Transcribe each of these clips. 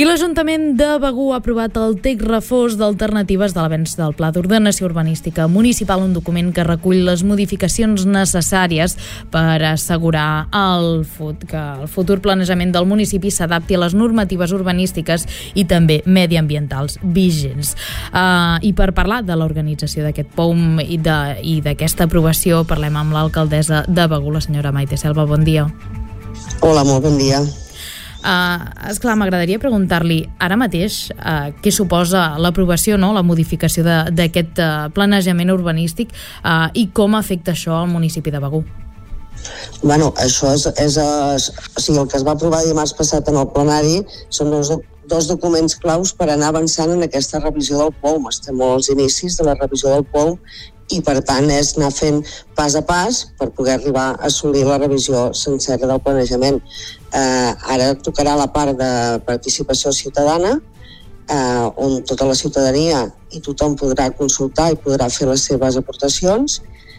I l'Ajuntament de Begur ha aprovat el text refós d'alternatives de l'avenç del Pla d'Ordenació Urbanística Municipal, un document que recull les modificacions necessàries per assegurar que el futur planejament del municipi s'adapti a les normatives urbanístiques i també mediambientals vigents. I per parlar de l'organització d'aquest POUM i d'aquesta aprovació, parlem amb l'alcaldessa de Begur, la senyora Maite Selva. Bon dia. Hola, molt bon dia. Esclar, m'agradaria preguntar-li ara mateix què suposa l'aprovació, la modificació d'aquest planejament urbanístic i com afecta això al municipi de Begur. Bueno, això és el que es va aprovar dimarts passat en el plenari són dos documents claus per anar avançant en aquesta revisió del POUM. Estem als inicis de la revisió del POUM i, per tant, és anar fent pas a pas per poder arribar a assolir la revisió sencera del planejament. Ara tocarà la part de participació ciutadana, on tota la ciutadania i tothom podrà consultar i podrà fer les seves aportacions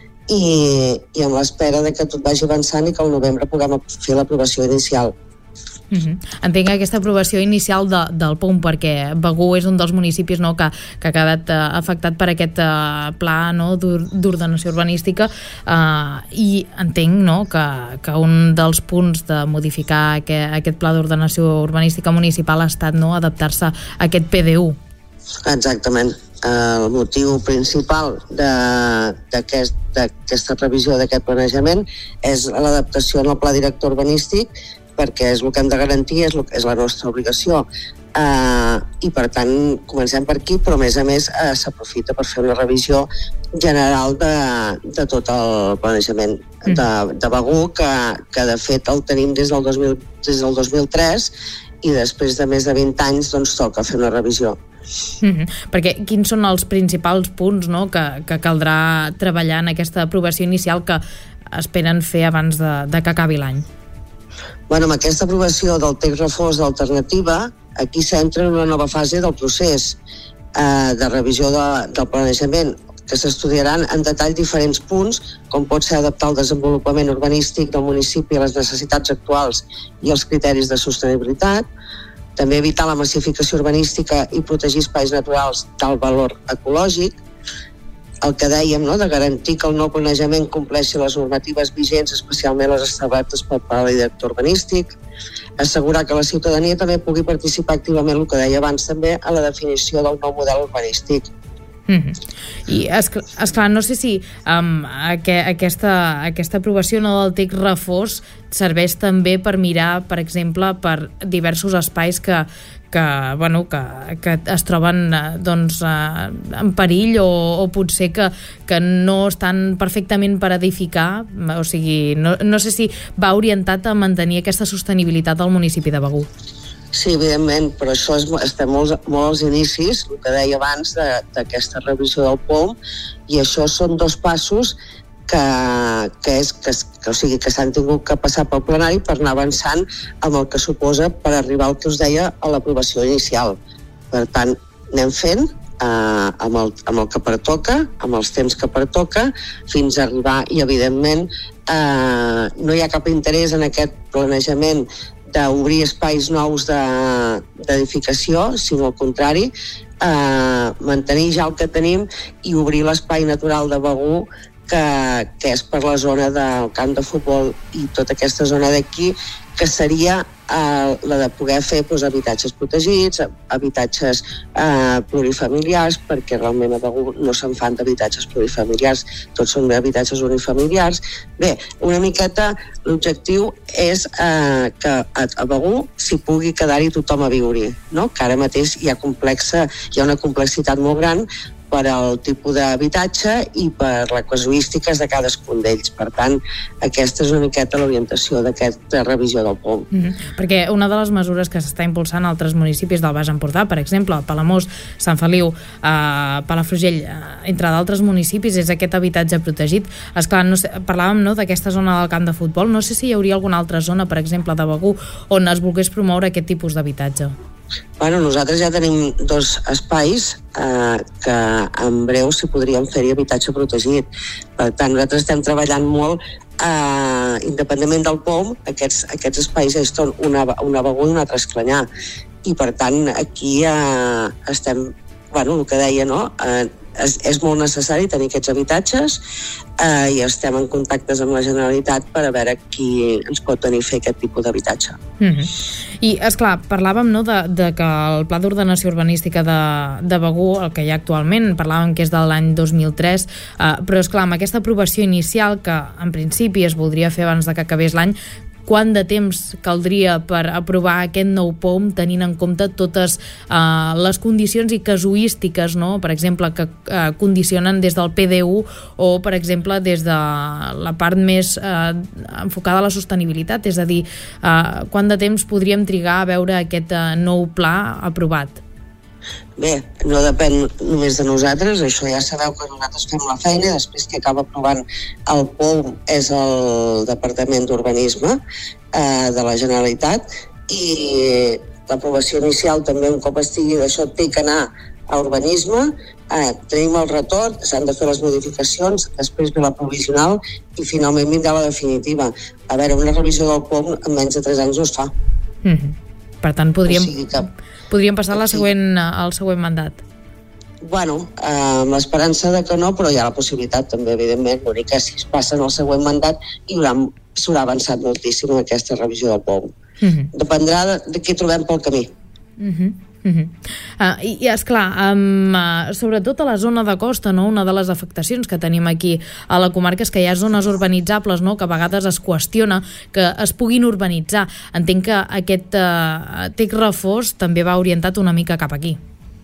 i amb l'espera de que tot vagi avançant i que al novembre puguem fer l'aprovació inicial. Entenc aquesta aprovació inicial del POUM, perquè Begur és un dels municipis que ha quedat afectat per aquest pla d'ordenació urbanística i entenc que un dels punts de modificar aquest pla d'ordenació urbanística municipal ha estat adaptar-se a aquest PDU. Exactament. El motiu principal d'aquesta revisió d'aquest planejament és l'adaptació en el pla director urbanístic, perquè és el que hem de garantir, és la nostra obligació. I, per tant, comencem per aquí, però, a més, s'aprofita per fer una revisió general de tot el planejament de Begur, que de fet el tenim des del 2003 i després de més de 20 anys toca fer una revisió. Perquè quins són els principals punts que caldrà treballar en aquesta aprovació inicial que esperen fer abans de que acabi l'any? Bueno, amb aquesta aprovació del text refós d'alternativa, aquí s'entra en una nova fase del procés de revisió del planejament, que s'estudiaran en detall diferents punts, com pot ser adaptar el desenvolupament urbanístic del municipi a les necessitats actuals i els criteris de sostenibilitat, també evitar la massificació urbanística i protegir espais naturals d'alt valor ecològic, el que dèiem, de garantir que el nou planejament compleixi les normatives vigents, especialment les establertes pel pla director urbanístic, assegurar que la ciutadania també pugui participar activament, el que deia abans també, a la definició del nou model urbanístic. I, esclar, no sé si aquesta aprovació del text refós serveix també per mirar, per exemple, per diversos espais que es troben en perill o potser que no estan perfectament per edificar, o sigui, no sé si va orientat a mantenir aquesta sostenibilitat al municipi de Begur. Sí, evidentment, però això estem molt als inicis, el que deia abans d'aquesta revisió del POUM, i això són dos passos que s'han tingut que passar pel plenari per anar avançant amb el que suposa per arribar al que us deia a l'aprovació inicial. Per tant, anem fent amb el que pertoca, amb els temps que pertoca, fins a arribar, i evidentment no hi ha cap interès en aquest planejament d'obrir espais nous d'edificació, sinó al contrari, mantenir ja el que tenim i obrir l'espai natural de Begur, que és per la zona del camp de futbol i tota aquesta zona d'aquí, que seria la de poder fer habitatges protegits, habitatges plurifamiliars, perquè realment a Begur no se'n fan d'habitatges plurifamiliars, tots són habitatges unifamiliars. Bé, una miqueta l'objectiu és que a Begur s'hi pugui quedar-hi tothom a viure-hi, que ara mateix hi ha una complexitat molt gran per al tipus d'habitatge i per les casuístiques de cadascun d'ells. Per tant, aquesta és una miqueta l'orientació d'aquesta revisió del POUM. Perquè una de les mesures que s'està impulsant a altres municipis del Baix Empordà, per exemple, Palamós, Sant Feliu, Palafrugell, entre d'altres municipis, és aquest habitatge protegit. Esclar, parlàvem d'aquesta zona del camp de futbol, no sé si hi hauria alguna altra zona, per exemple, de Begur, on es volgués promoure aquest tipus d'habitatge. Bueno, nosaltres ja tenim dos espais que en breu s'hi podrien fer-hi habitatge protegit. Per tant, nosaltres estem treballant molt, independentment del POUM, aquests espais són una a Begur i una altra a Esclanyà. i per tant aquí estem, el que deia, no? És molt necessari tenir aquests habitatges i estem en contactes amb la Generalitat per a veure qui ens pot venir a fer aquest tipus d'habitatge. I, esclar, parlàvem, no, de que el Pla d'Ordenació Urbanística de Begur, el que hi ha actualment, parlàvem que és de l'any 2003, però, esclar, amb aquesta aprovació inicial, que en principi es voldria fer abans de que acabés l'any, quant de temps caldria per aprovar aquest nou POM tenint en compte totes les condicions i casuístiques, no? Per exemple, que condicionen des del PDU o, per exemple, des de la part més enfocada a la sostenibilitat? És a dir, quant de temps podríem trigar a veure aquest nou pla aprovat? Bé, no depèn només de nosaltres, això ja sabeu que nosaltres fem la feina, després que acaba aprovant el POM és el Departament d'Urbanisme de la Generalitat, i l'aprovació inicial també, un cop estigui d'això, té que anar a urbanisme, tenim el retorn, s'han de fer les modificacions, després ve la provisional i finalment vindrà la definitiva. A veure, una revisió del POM en menys de 3 anys no es fa. Per tant, podríem passar al següent mandat. Amb l'esperança de que no, però hi ha la possibilitat també, evidentment. L'únic que si es passen al següent mandat s'haurà avançat moltíssim en aquesta revisió del POM. Dependrà de què trobem pel camí. I esclar, sobretot a la zona de costa, no? Una de les afectacions que tenim aquí a la comarca és que hi ha zones urbanitzables, no? Que a vegades es qüestiona que es puguin urbanitzar. Entenc que aquest TEC Reforç també va orientat una mica cap aquí.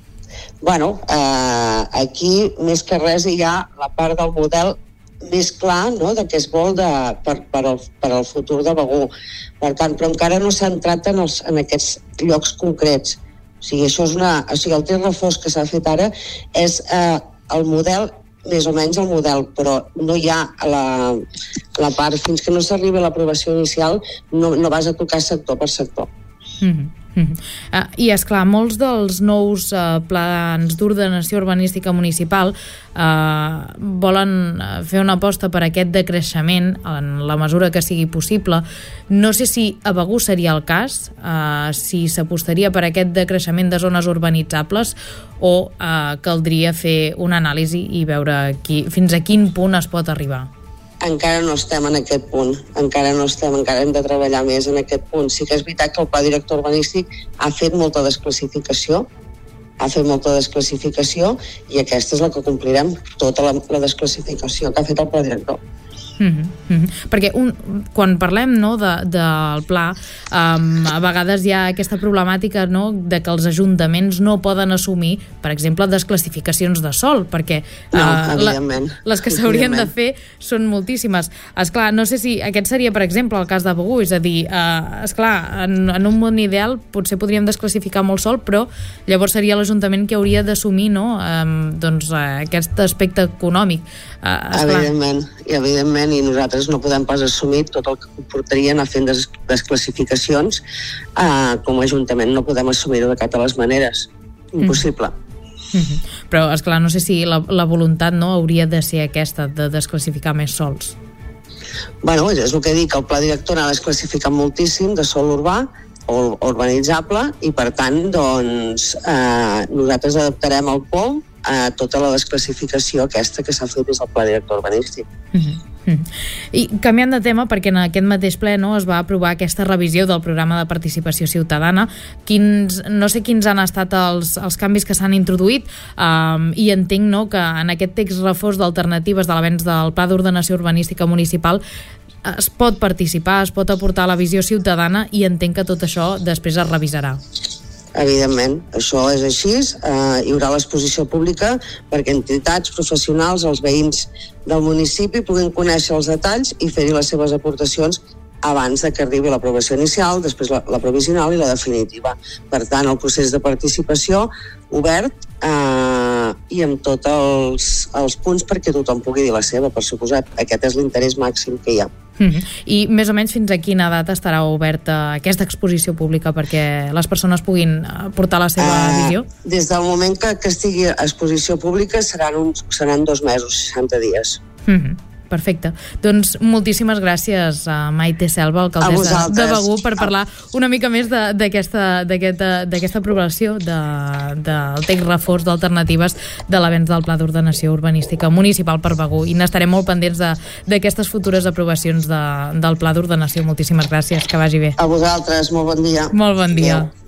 Aquí més que res hi ha la part del model més clar, no?, de què es vol per al futur de Begur. Per tant, però encara no s'ha entrat en aquests llocs concrets. O sigui, el TEC Reforç que s'ha fet ara és el model, més o menys el model, però no hi ha la part, fins que no s'arribi a l'aprovació inicial, no vas a tocar sector per sector. I, esclar, molts dels nous plans d'ordenació urbanística municipal volen fer una aposta per aquest decreixement en la mesura que sigui possible. No sé si a Begur seria el cas, si s'apostaria per aquest decreixement de zones urbanitzables o caldria fer una anàlisi i veure fins a quin punt es pot arribar. Encara no estem en aquest punt, encara hem de treballar més en aquest punt. Sí que és veritat que el pla director urbanístic ha fet molta desclassificació, i aquesta és la que complirem, tota la desclassificació que ha fet el pla director. Perquè quan parlem, no, del pla, a vegades hi ha aquesta problemàtica, no, de que els ajuntaments no poden assumir, per exemple, desclassificacions de sòl, perquè les que s'haurien de fer són moltíssimes. Esclar, no sé si aquest seria, per exemple, el cas de Begur, és a dir, esclar, en un món ideal potser podríem desclassificar molt sòl, però llavors seria l'Ajuntament que hauria d'assumir, no, doncs, aquest aspecte econòmic. Evidentment, i nosaltres no podem pas assumir tot el que comportaria anar fent desclassificacions. Com a Ajuntament no podem assumir-ho de cap de les maneres. Impossible. Però, esclar, no sé si la voluntat, no, hauria de ser aquesta, de desclassificar més sòls. És el que dic, el pla director ha desclassificat moltíssim de sòl urbà o urbanitzable i, per tant, doncs, nosaltres adaptarem el POM a tota la desclassificació aquesta que s'ha fet des del pla director urbanístic. I canviant de tema, perquè en aquest mateix ple, no, es va aprovar aquesta revisió del programa de participació ciutadana. No sé quins han estat els canvis que s'han introduït, i entenc, no, que en aquest text reforç d'alternatives de l'avenç del Pla d'Ordenació Urbanística Municipal es pot participar, es pot aportar la visió ciutadana, i entenc que tot això després es revisarà. Evidentment, això és així. Hi haurà l'exposició pública perquè entitats, professionals, els veïns del municipi puguin conèixer els detalls i fer-hi les seves aportacions abans de que arribi l'aprovació inicial, després la provisional i la definitiva. Per tant, el procés de participació obert i amb tots els punts perquè tothom pugui dir la seva, per suposat. Aquest és l'interès màxim que hi ha. I més o menys fins a quina data estarà oberta aquesta exposició pública perquè les persones puguin portar la seva visió? Des del moment que estigui a exposició pública seran 2 mesos, 60 dies. Perfecte. Doncs moltíssimes gràcies a Maite Selva, alcaldessa de Begur, per parlar una mica més d'aquesta aprovació del text reforç d'alternatives de l'avenç del Pla d'Ordenació Urbanística Municipal per Begur, i n'estarem molt pendents d'aquestes futures aprovacions del Pla d'Ordenació. Moltíssimes gràcies, que vagi bé. A vosaltres, molt bon dia. Molt bon dia. Adéu.